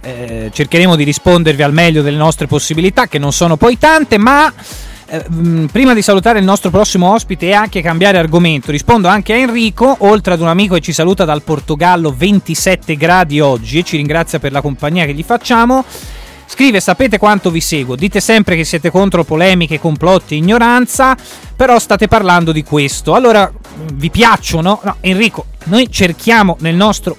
cercheremo di rispondervi al meglio delle nostre possibilità, che non sono poi tante, ma prima di salutare il nostro prossimo ospite e anche cambiare argomento, rispondo anche a Enrico, oltre ad un amico che ci saluta dal Portogallo, 27 gradi oggi, e ci ringrazia per la compagnia che gli facciamo. Scrive: sapete quanto vi seguo, dite sempre che siete contro polemiche, complotti e ignoranza, però state parlando di questo, allora vi piacciono? No, Enrico, noi cerchiamo nel nostro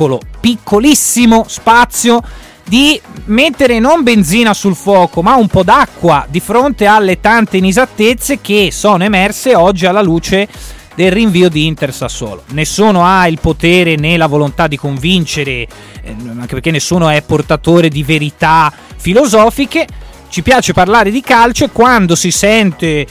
piccolissimo spazio di mettere non benzina sul fuoco, ma un po' d'acqua di fronte alle tante inesattezze che sono emerse oggi alla luce del rinvio di Inter-Sassuolo. Nessuno ha il potere né la volontà di convincere, anche perché nessuno è portatore di verità filosofiche. Ci piace parlare di calcio e quando si sente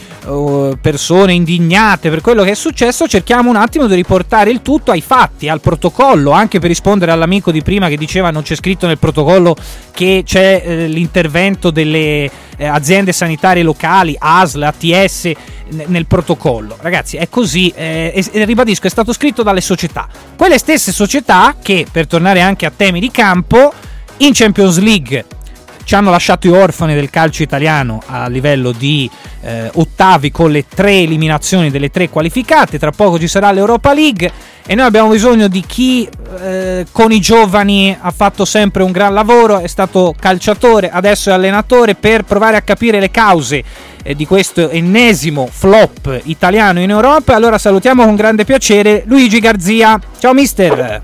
persone indignate per quello che è successo, cerchiamo un attimo di riportare il tutto ai fatti, al protocollo, anche per rispondere all'amico di prima che diceva non c'è scritto nel protocollo che c'è l'intervento delle aziende sanitarie locali, ASL, ATS nel protocollo. Ragazzi, è così, e ribadisco, è stato scritto dalle società, quelle stesse società che, per tornare anche a temi di campo, in Champions League ci hanno lasciato i orfani del calcio italiano a livello di ottavi, con le 3 eliminazioni delle 3 qualificate. Tra poco ci sarà l'Europa League e noi abbiamo bisogno di chi con i giovani ha fatto sempre un gran lavoro, è stato calciatore, adesso è allenatore, per provare a capire le cause di questo ennesimo flop italiano in Europa. Allora salutiamo con grande piacere Luigi Garzia. Ciao mister.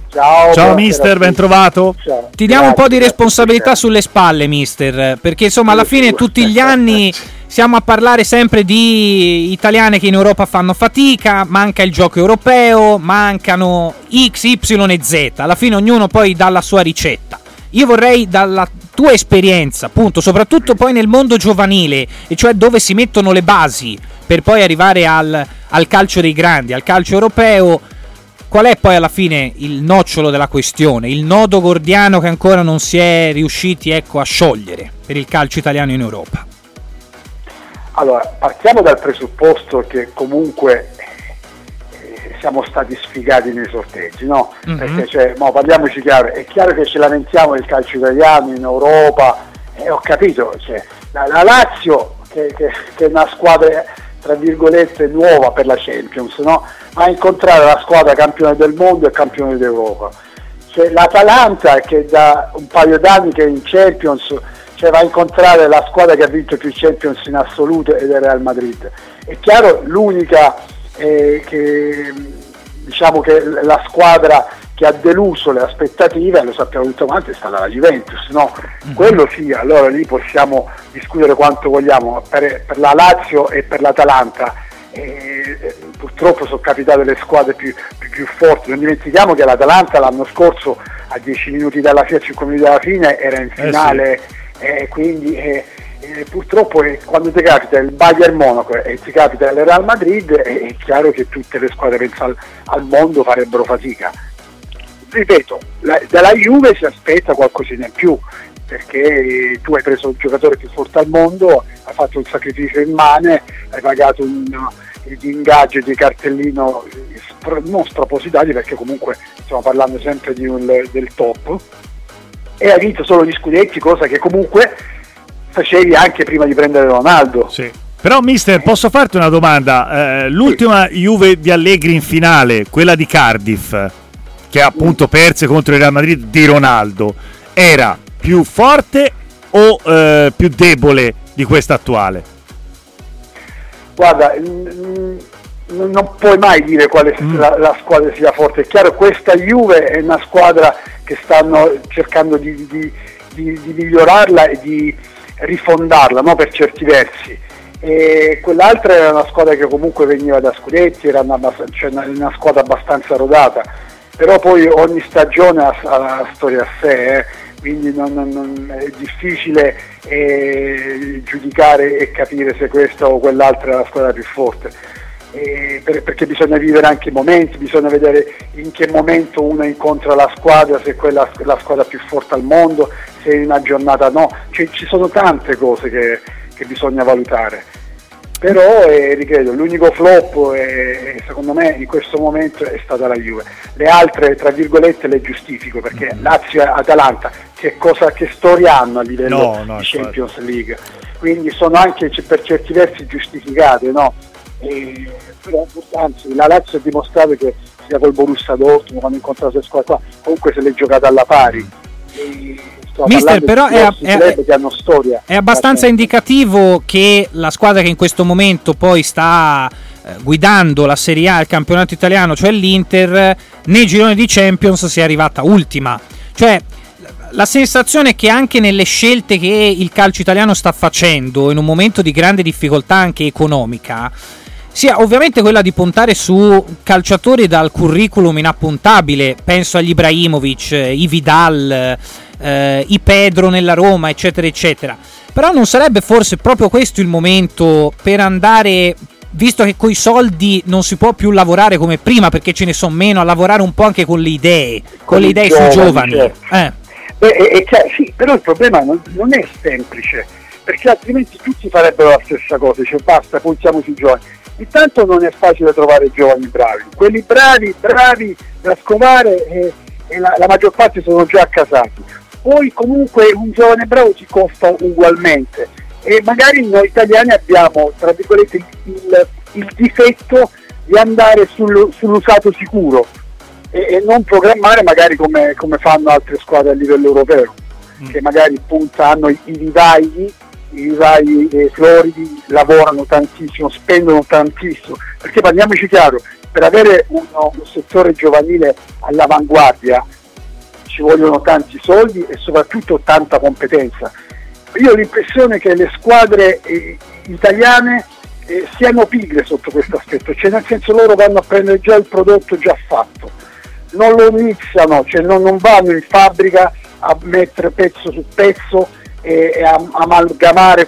Ciao mister, ben trovato. Ciao. Ti diamo un po' di responsabilità sulle spalle, mister, perché insomma alla fine tutti gli anni siamo a parlare sempre di italiane che in Europa fanno fatica, manca il gioco europeo, mancano X, Y e Z, alla fine ognuno poi dà la sua ricetta. Io vorrei, dalla tua esperienza, appunto, soprattutto poi nel mondo giovanile, e cioè dove si mettono le basi per poi arrivare al calcio dei grandi, al calcio europeo, qual è poi alla fine il nocciolo della questione, il nodo gordiano che ancora non si è riusciti a sciogliere per il calcio italiano in Europa? Allora, partiamo dal presupposto che comunque siamo stati sfigati nei sorteggi, no? Mm-hmm. Perché parliamoci chiaro, è chiaro che ci lamentiamo del calcio italiano in Europa, ho capito, la Lazio che è una squadra tra virgolette nuova per la Champions, no? Va a incontrare la squadra campione del mondo e campione d'Europa. C'è l'Atalanta che da un paio d'anni che è in Champions, va a incontrare la squadra che ha vinto più Champions in assoluto ed è il Real Madrid. È chiaro, l'unica che diciamo che la squadra che ha deluso le aspettative, lo sappiamo tutti quanti, è stata la Juventus, no? Mm-hmm. Quello sì, allora lì possiamo discutere quanto vogliamo. Per la Lazio e per l'Atalanta purtroppo sono capitate le squadre più forti. Non dimentichiamo che l'Atalanta l'anno scorso a 10 minuti dalla fine, a 5 minuti dalla fine era in finale, sì. Quindi purtroppo quando ti capita il Bayern Monaco e ti capita il Real Madrid, è chiaro che tutte le squadre, penso al mondo, farebbero fatica. Ripeto, dalla Juve si aspetta qualcosina in più, perché tu hai preso il giocatore più forte al mondo, hai fatto un sacrificio immane, hai pagato di ingaggio di cartellino non spropositati, perché comunque stiamo parlando sempre del top, e hai vinto solo gli scudetti, cosa che comunque facevi anche prima di prendere Ronaldo. Sì. Però mister, posso farti una domanda? L'ultima Juve di Allegri in finale, quella di Cardiff, che ha appunto perse contro il Real Madrid di Ronaldo, era più forte o più debole di questa attuale? Guarda, non puoi mai dire quale la squadra sia forte. È chiaro, questa Juve è una squadra che stanno cercando di migliorarla e di rifondarla, no? Per certi versi. E quell'altra era una squadra che comunque veniva da scudetti, era una squadra abbastanza rodata, però poi ogni stagione ha la storia a sé, quindi non è difficile giudicare e capire se questa o quell'altra è la squadra più forte, perché bisogna vivere anche i momenti, bisogna vedere in che momento uno incontra la squadra, se quella è la squadra più forte al mondo, se in una giornata no, ci sono tante cose che bisogna valutare. però ripeto, l'unico flop secondo me in questo momento è stata la Juve. Le altre tra virgolette le giustifico, perché Lazio e Atalanta che storia hanno a livello di Champions League, quindi sono anche per certi versi giustificate, no? Però anzi la Lazio ha dimostrato che sia col Borussia Dortmund quando ha incontrato le squadre qua comunque se l'è giocata alla pari. Mister, però che hanno storia. È abbastanza indicativo che la squadra che in questo momento poi sta guidando la Serie A, il campionato italiano, cioè l'Inter, nei gironi di Champions sia arrivata ultima. Cioè la sensazione è che anche nelle scelte che il calcio italiano sta facendo in un momento di grande difficoltà anche economica sia ovviamente quella di puntare su calciatori dal curriculum inappuntabile. Penso agli Ibrahimovic, i Vidal, i Pedro nella Roma, eccetera eccetera. Però non sarebbe forse proprio questo il momento per andare, visto che coi soldi non si può più lavorare come prima perché ce ne sono meno, a lavorare un po' anche con le idee, sui giovani, certo. Sì, però il problema non è semplice, perché altrimenti tutti farebbero la stessa cosa, cioè basta, puntiamo sui giovani. Intanto non è facile trovare giovani bravi, quelli bravi da scovare la maggior parte sono già accasati. Poi comunque un giovane bravo ti costa ugualmente e magari noi italiani abbiamo tra virgolette il difetto di andare sull'usato sicuro e non programmare magari come fanno altre squadre a livello europeo, che magari hanno i vivai floridi, lavorano tantissimo, spendono tantissimo, perché parliamoci chiaro, per avere un settore giovanile all'avanguardia ci vogliono tanti soldi e soprattutto tanta competenza. Io ho l'impressione che le squadre italiane siano pigre sotto questo aspetto, cioè nel senso loro vanno a prendere già il prodotto già fatto, non lo iniziano, cioè non vanno in fabbrica a mettere pezzo su pezzo e a amalgamare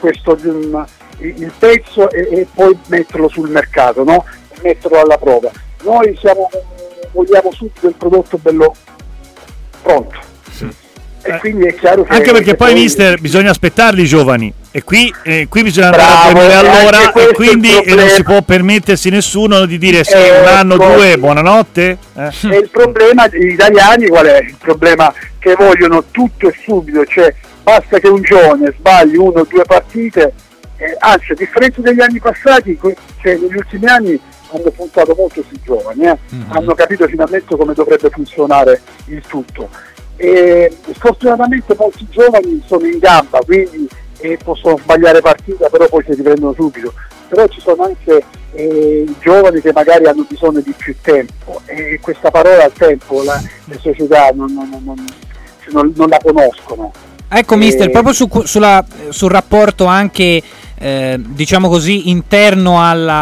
il pezzo e poi metterlo sul mercato, no? E metterlo alla prova. Noi vogliamo subito il prodotto bello pronto. Sì. E quindi è chiaro che anche perché poi mister bisogna aspettarli i giovani e qui bisogna andare a prendere all'ora e quindi non si può permettersi nessuno di dire sì, un anno, due, buonanotte. E il problema degli italiani qual è? Il problema che vogliono tutto e subito, cioè basta che un giovane sbagli 1 o 2 partite, anzi a differenza degli anni passati, cioè negli ultimi anni hanno puntato molto sui giovani, hanno capito finalmente come dovrebbe funzionare il tutto e sfortunatamente molti giovani sono in gamba, quindi possono sbagliare partita però poi si riprendono subito, però ci sono anche giovani che magari hanno bisogno di più tempo e questa parola tempo le società non la conoscono. Ecco mister, proprio sul rapporto anche diciamo così interno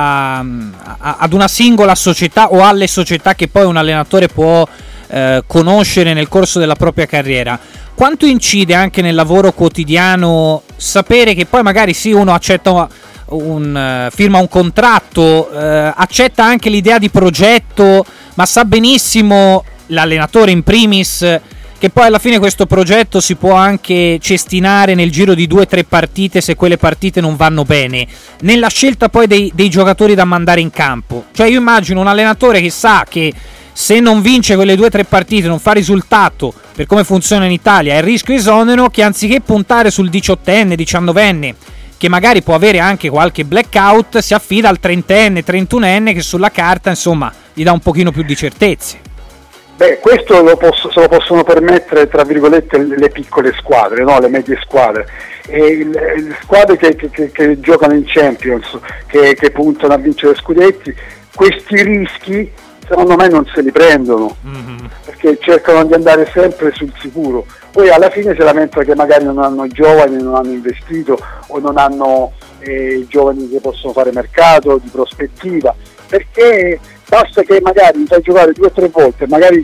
ad una singola società o alle società che poi un allenatore può conoscere nel corso della propria carriera, quanto incide anche nel lavoro quotidiano sapere che poi magari sì uno accetta firma un contratto, accetta anche l'idea di progetto, ma sa benissimo l'allenatore in primis che poi alla fine questo progetto si può anche cestinare nel giro di 2 o 3 partite se quelle partite non vanno bene, nella scelta poi dei giocatori da mandare in campo. Cioè io immagino un allenatore che sa che se non vince quelle 2 o 3 partite, non fa risultato, per come funziona in Italia, è il rischio esonero, che anziché puntare sul 18enne, 19enne, che magari può avere anche qualche blackout, si affida al 30enne, 31enne che sulla carta insomma gli dà un pochino più di certezze. Questo se lo possono permettere tra virgolette le piccole squadre, no? Le medie squadre e le squadre che giocano in Champions, che puntano a vincere scudetti, questi rischi secondo me non se li prendono, perché cercano di andare sempre sul sicuro, poi alla fine si lamentano che magari non hanno giovani, non hanno investito o non hanno giovani che possono fare mercato di prospettiva, perché basta che magari fai giocare 2 o 3 volte, magari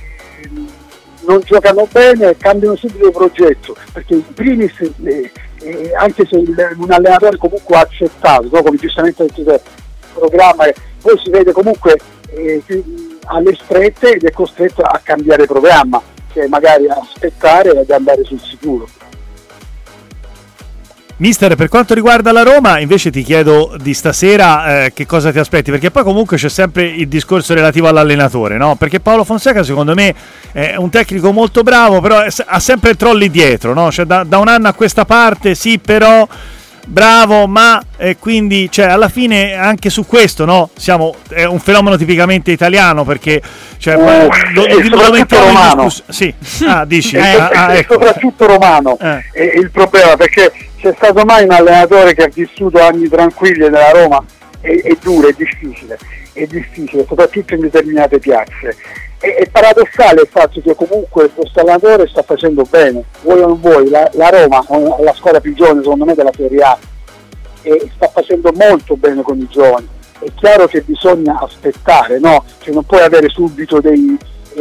non giocano bene, cambiano subito il progetto, perché in primis anche se un allenatore comunque ha accettato, no? Come giustamente ha detto te, il programma, poi si vede comunque alle strette ed è costretto a cambiare programma, cioè magari a aspettare ed andare sul sicuro. Mister, per quanto riguarda la Roma, invece ti chiedo di stasera che cosa ti aspetti, perché poi comunque c'è sempre il discorso relativo all'allenatore, no? Perché Paolo Fonseca secondo me è un tecnico molto bravo, però ha sempre trolli dietro, no? Cioè da un anno a questa parte sì, però bravo, ma quindi cioè, alla fine anche su questo, no? È un fenomeno tipicamente italiano, perché cioè, soprattutto romano. Sì. Dici ecco. Soprattutto romano è il problema, perché c'è stato mai un allenatore che ha vissuto anni tranquilli nella Roma? È duro, è difficile, soprattutto in determinate piazze. È paradossale il fatto che comunque questo allenatore sta facendo bene, vuoi o non vuoi, la Roma è la squadra più giovane secondo me della Serie A e sta facendo molto bene con i giovani. È chiaro che bisogna aspettare, no? Cioè non puoi avere subito dei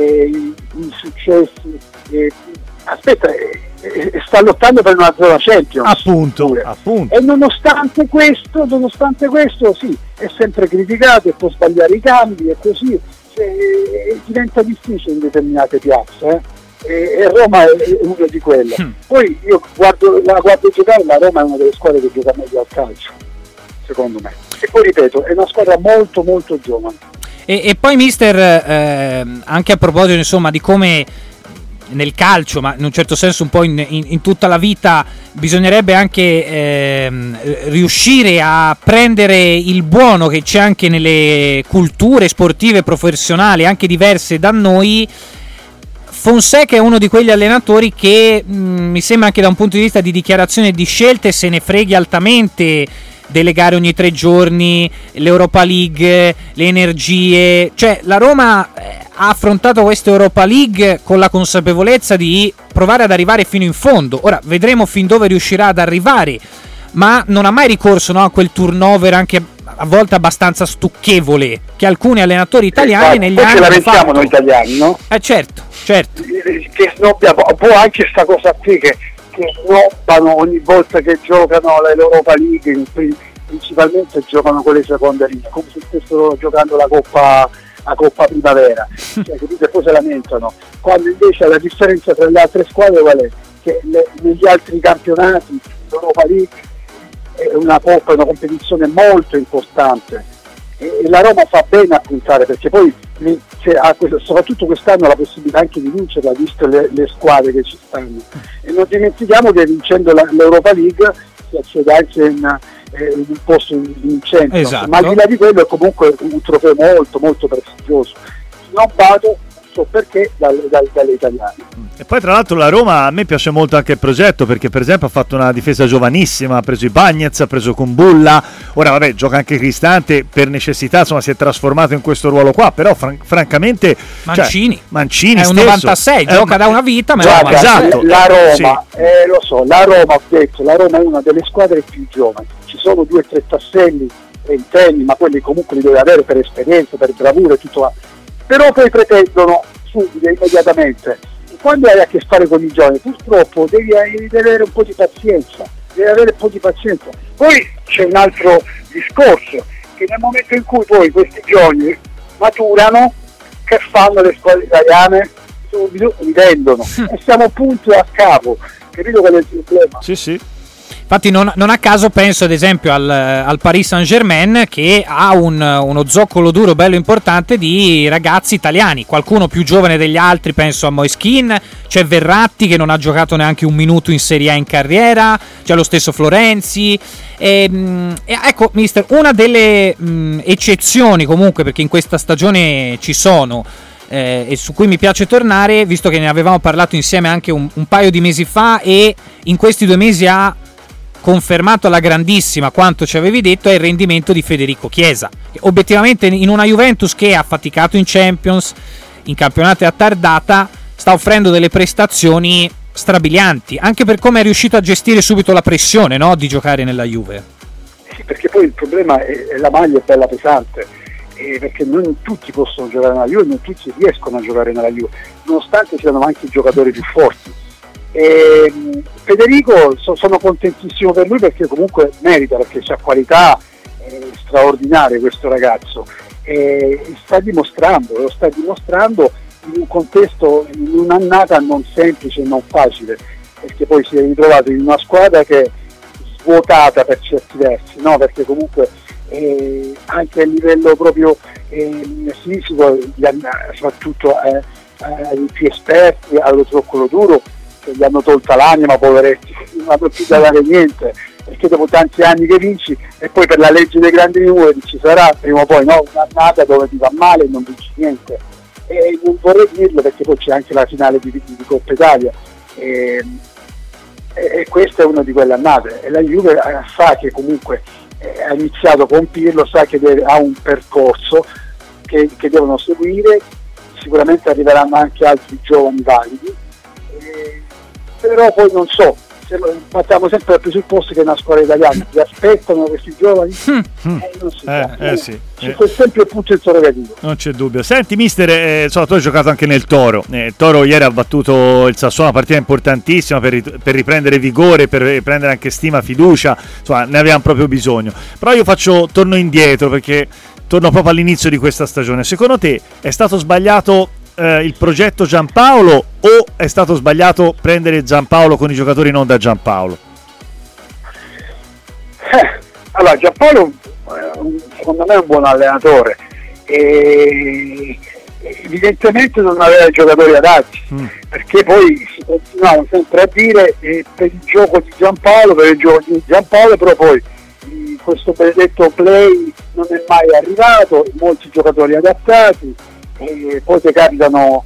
successi, aspetta, sta lottando per una zona Champions, appunto. E nonostante questo sì, è sempre criticato e può sbagliare i cambi e così, diventa difficile in determinate piazze, e Roma è una di quelle. Poi io la guardo giocare, la Roma è una delle squadre che gioca meglio al calcio, secondo me, e poi ripeto, è una squadra molto molto giovane. E poi mister, anche a proposito insomma di come nel calcio, ma in un certo senso un po' in tutta la vita, bisognerebbe anche riuscire a prendere il buono che c'è anche nelle culture sportive professionali anche diverse da noi. Fonseca è uno di quegli allenatori che mi sembra anche da un punto di vista di dichiarazione e di scelte se ne freghi altamente delle gare ogni 3 giorni, l'Europa League, le energie, cioè la Roma ha affrontato questa Europa League con la consapevolezza di provare ad arrivare fino in fondo. Ora vedremo fin dove riuscirà ad arrivare, ma non ha mai ricorso, no, a quel turnover anche a volte abbastanza stucchevole che alcuni allenatori italiani negli anni ce la hanno fatto. Noi italiani, no? Certo. Che snobbiamo, può anche sta cosa qui che snobbano ogni volta che giocano l'Europa League, principalmente giocano con le seconde linee, come se stessero giocando la Coppa Primavera, cioè, capite? Poi se lamentano, quando invece la differenza tra le altre squadre qual è? Che negli altri campionati l'Europa League è una Coppa, è una competizione molto importante, e la Roma fa bene a puntare, perché poi soprattutto quest'anno ha la possibilità anche di vincerla, visto le squadre che ci stanno, e non dimentichiamo che vincendo l'Europa League si accede anche in un posto vincente, esatto. Ma al di là di quello è comunque un trofeo molto molto prestigioso, non vado so perché dalle italiane. E poi tra l'altro la Roma, a me piace molto anche il progetto, perché per esempio ha fatto una difesa giovanissima, ha preso i Bagnez, ha preso Kumbulla, ora vabbè gioca anche Cristante per necessità, insomma si è trasformato in questo ruolo qua, però francamente Mancini è un 96, gioca da una vita, ma esatto. La Roma, sì. Lo so, la Roma è una delle squadre più giovani, ci sono 2 o 3 tasselli trentenni, ma quelli comunque li deve avere per esperienza, per bravura e tutto, però poi pretendono subito, immediatamente. Quando hai a che fare con i giovani, purtroppo devi avere un po' di pazienza, Poi c'è un altro discorso, che nel momento in cui poi questi giovani maturano, che fanno le scuole italiane? Subito li vendono, e siamo punto a capo, capito qual è il problema? Sì. Infatti non a caso penso ad esempio al Paris Saint-Germain, che ha uno zoccolo duro bello importante di ragazzi italiani, qualcuno più giovane degli altri, penso a Moiskin, c'è Verratti che non ha giocato neanche un minuto in Serie A in carriera, c'è lo stesso Florenzi, e ecco mister, una delle eccezioni comunque, perché in questa stagione ci sono, e su cui mi piace tornare, visto che ne avevamo parlato insieme anche un paio di mesi fa, e in questi 2 mesi ha confermato alla grandissima quanto ci avevi detto, è il rendimento di Federico Chiesa, che obiettivamente in una Juventus che ha faticato in Champions, in campionati a tardata, sta offrendo delle prestazioni strabilianti, anche per come è riuscito a gestire subito la pressione, no, di giocare nella Juve. Sì, perché poi il problema è la maglia è bella pesante, perché non tutti possono giocare nella Juve, non tutti riescono a giocare nella Juve, nonostante siano anche i giocatori più forti. Federico, sono contentissimo per lui, perché comunque merita, perché c'ha qualità straordinarie questo ragazzo, lo sta dimostrando in un contesto, in un'annata non semplice e non facile, perché poi si è ritrovato in una squadra che svuotata per certi versi, no? Perché comunque anche a livello proprio fisico, soprattutto ai più esperti, allo zoccolo duro, che gli hanno tolta l'anima, poveretti, non hanno più da dare niente, perché dopo tanti anni che vinci, e poi per la legge dei grandi numeri ci sarà prima o poi, no, un'annata dove ti va male e non vinci niente. E non vorrei dirlo perché poi c'è anche la finale di Coppa Italia, e questa è una di quelle annate, e la Juve sa che comunque ha iniziato con Pirlo, sa che ha un percorso che devono seguire, sicuramente arriveranno anche altri giovani validi, però poi non so, partiamo sempre dal presupposto che è una squadra italiana, si aspettano questi giovani, non si sa. Sì. C'è sempre il punto interrogativo. Non c'è dubbio. Senti mister, tu hai giocato anche nel Toro. Toro ieri ha battuto il Sassuolo, una partita importantissima per riprendere vigore, per riprendere anche stima, fiducia, insomma ne avevamo proprio bisogno. Però io torno indietro, perché torno proprio all'inizio di questa stagione. Secondo te è stato sbagliato il progetto Giampaolo, o è stato sbagliato prendere Giampaolo con i giocatori non da Giampaolo? Allora, Giampaolo secondo me è un buon allenatore, e evidentemente non aveva i giocatori adatti, perché poi si continuavano sempre a dire per il gioco di Giampaolo, però poi questo benedetto play non è mai arrivato, molti giocatori adattati, e poi ti capitano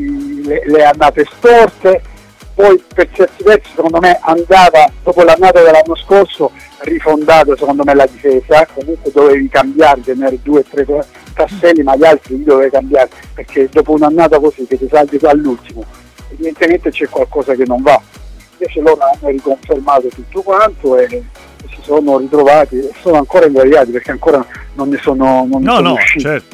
le annate storte. Poi per certi versi secondo me andava, dopo l'annata dell'anno scorso, rifondata secondo me la difesa, comunque dovevi cambiare, tenere 2 o 3 tasselli, ma gli altri li dovevi cambiare, perché dopo un'annata così che ti salvi all'ultimo evidentemente c'è qualcosa che non va. Invece loro hanno riconfermato tutto quanto e si sono ritrovati e sono ancora ingraviati, perché ancora non ne sono usciti. Certo.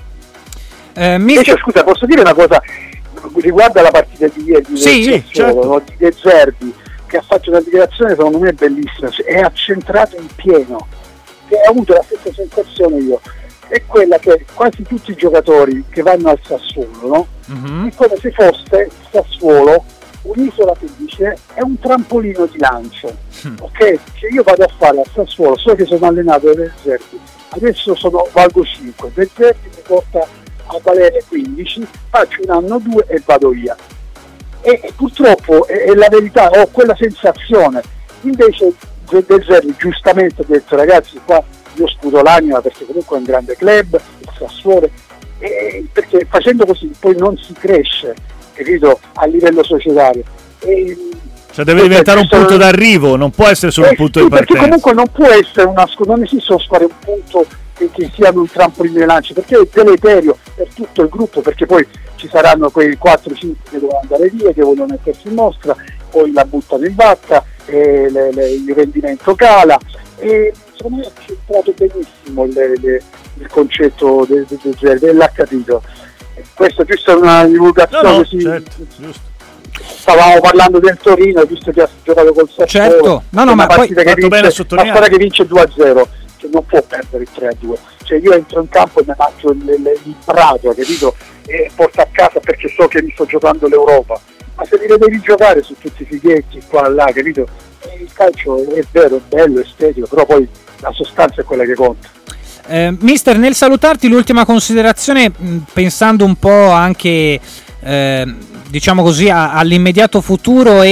Invece, scusa, posso dire una cosa riguardo alla partita di ieri certo. di De Zerbi, che ha fatto una dichiarazione secondo me bellissima, è accentrato in pieno, che ha avuto la stessa sensazione io, è quella che quasi tutti i giocatori che vanno al Sassuolo, no? È come se fosse il Sassuolo un'isola felice, è un trampolino di lancio, ok? Che io vado a fare al Sassuolo, so che sono allenato da De Zerbi, adesso valgo 5, De Zerbi mi porta a valere 15, faccio un anno 2 e vado via, e purtroppo è la verità, ho quella sensazione. Invece De Zerbi giustamente ha detto: ragazzi, qua io sputo l'anima, perché comunque è un grande club, il Sassuolo, perché facendo così poi non si cresce, capito, a livello societario, cioè deve diventare un punto d'arrivo, non può essere solo un punto di partenza, perché comunque non può essere non esistono squadre un punto che siano un trampolino di lancio, perché è deleterio per tutto il gruppo, perché poi ci saranno quei 4-5 che devono andare via, che vogliono mettersi in mostra, poi la buttano in vacca, il rendimento cala, e secondo me ha centrato benissimo il concetto del Zerbi, e l'ha capito. Questo giusto è una divulgazione così. Certo, giusto. Stavamo parlando del Torino, visto che ha giocato col Sassuolo, certo. Ma poi la squadra che vince 2-0, che non può perdere il 3-2, cioè io entro in campo e mi faccio il prato, capito, e porto a casa perché so che mi sto giocando l'Europa, ma se li devi giocare su tutti i fighetti qua là, capito, il calcio è vero, è bello, è estetico, però poi la sostanza è quella che conta. Mister, nel salutarti, l'ultima considerazione, pensando un po' anche diciamo così all'immediato futuro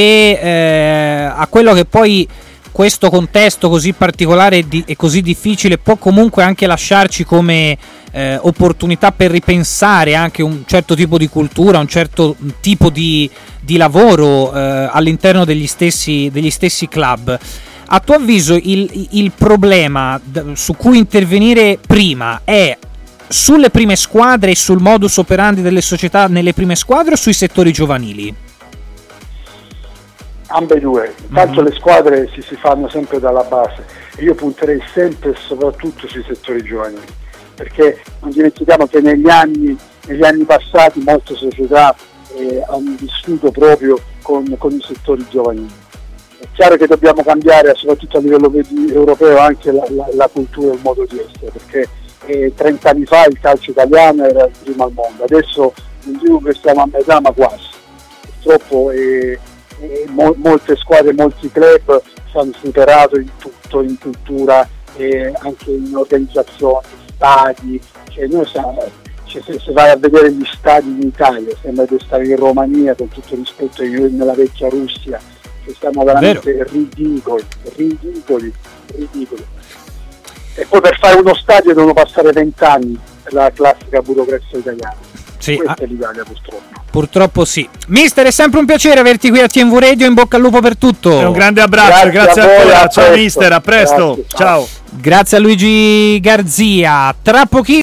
e a quello che poi questo contesto così particolare e così difficile può comunque anche lasciarci come opportunità per ripensare anche un certo tipo di cultura, un certo tipo di lavoro all'interno degli stessi club. A tuo avviso il problema su cui intervenire prima è sulle prime squadre e sul modus operandi delle società nelle prime squadre, o sui settori giovanili? Ambedue. Intanto le squadre si fanno sempre dalla base, e io punterei sempre e soprattutto sui settori giovanili, perché non dimentichiamo che negli anni passati molte società hanno vissuto proprio con i settori giovanili. È chiaro che dobbiamo cambiare, soprattutto a livello europeo, anche la cultura e il modo di essere, perché 30 anni fa il calcio italiano era il primo al mondo, adesso non dico che stiamo a metà, ma quasi. Purtroppo molte squadre, molti club si hanno superato in tutto, in cultura, anche in organizzazione, stadi, cioè noi siamo, se vai a vedere gli stadi in Italia sembra di stare in Romania, con tutto il rispetto nella vecchia Russia, che siamo veramente ridicoli. E poi per fare uno stadio devono passare 20 anni, la classica burocrazia italiana. Sì, questa è l'Italia, purtroppo. Purtroppo sì. Mister, è sempre un piacere averti qui a TNV Radio, in bocca al lupo per tutto. Un grande abbraccio, grazie ancora. Ciao mister, a presto. Grazie, ciao. Grazie a Luigi Garzia. Tra pochissimo